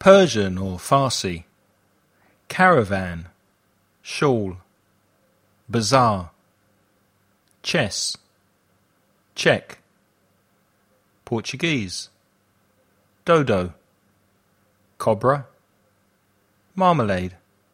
Persian or Farsi, caravan, shawl, bazaar, chess, Czech, Portuguese, dodo, cobra, marmalade,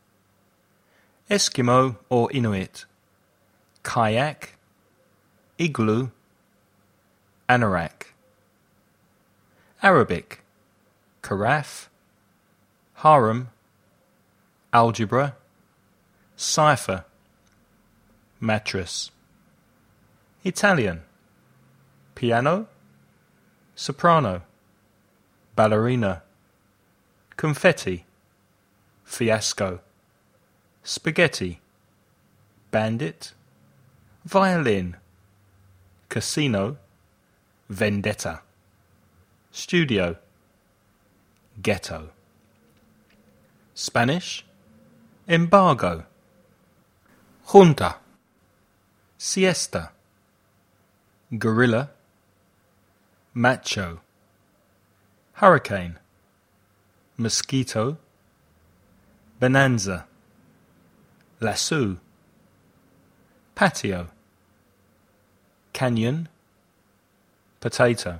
Eskimo or Inuit, kayak, igloo, anorak, Arabic, carafe, harem, algebra, cipher, mattress, Italian, piano, soprano, ballerina, confetti, fiasco, spaghetti, bandit, violin, casino, vendetta, studio, ghetto. Spanish, embargo, junta, siesta, gorilla, macho, hurricane, mosquito, bonanza, lasso, patio, canyon, potato.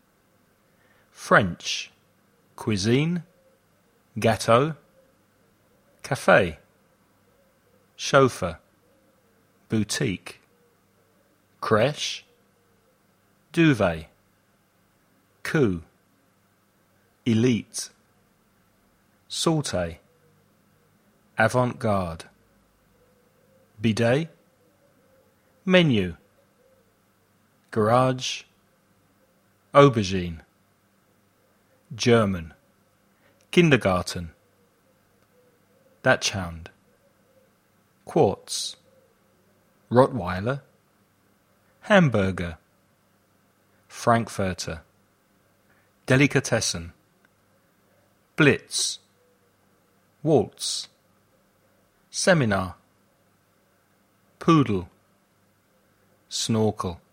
French, cuisine, gâteau, café, chauffeur, boutique, crèche, duvet, coup, elite, sauté, avant-garde, bidet, menu, garage, aubergine, German, kindergarten, Dachshund, quartz, Rottweiler, hamburger, Frankfurter, Delicatessen, Blitz, waltz, seminar, poodle, snorkel,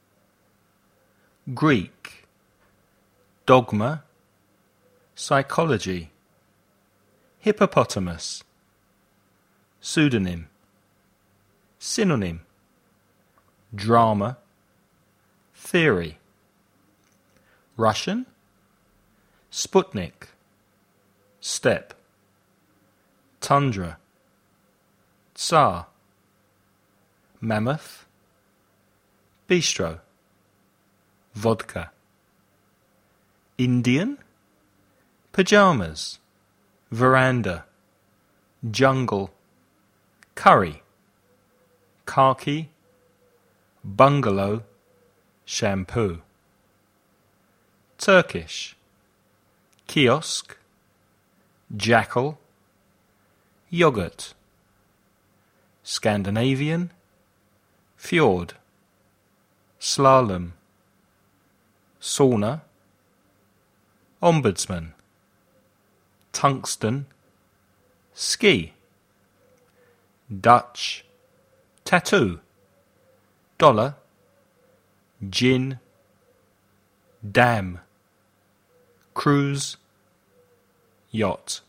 Greek, dogma, psychology, hippopotamus, pseudonym, synonym, drama, theory, Russian, Sputnik, steppe, tundra, Tsar, mammoth, bistro, vodka, Indian, pyjamas, veranda, jungle, curry, khaki, bungalow, shampoo. Turkish, kiosk, jackal, yogurt. Scandinavian, fjord, slalom, sauna, ombudsman, tungsten, ski, Dutch, tattoo, dollar, gin, dam, cruise, yacht.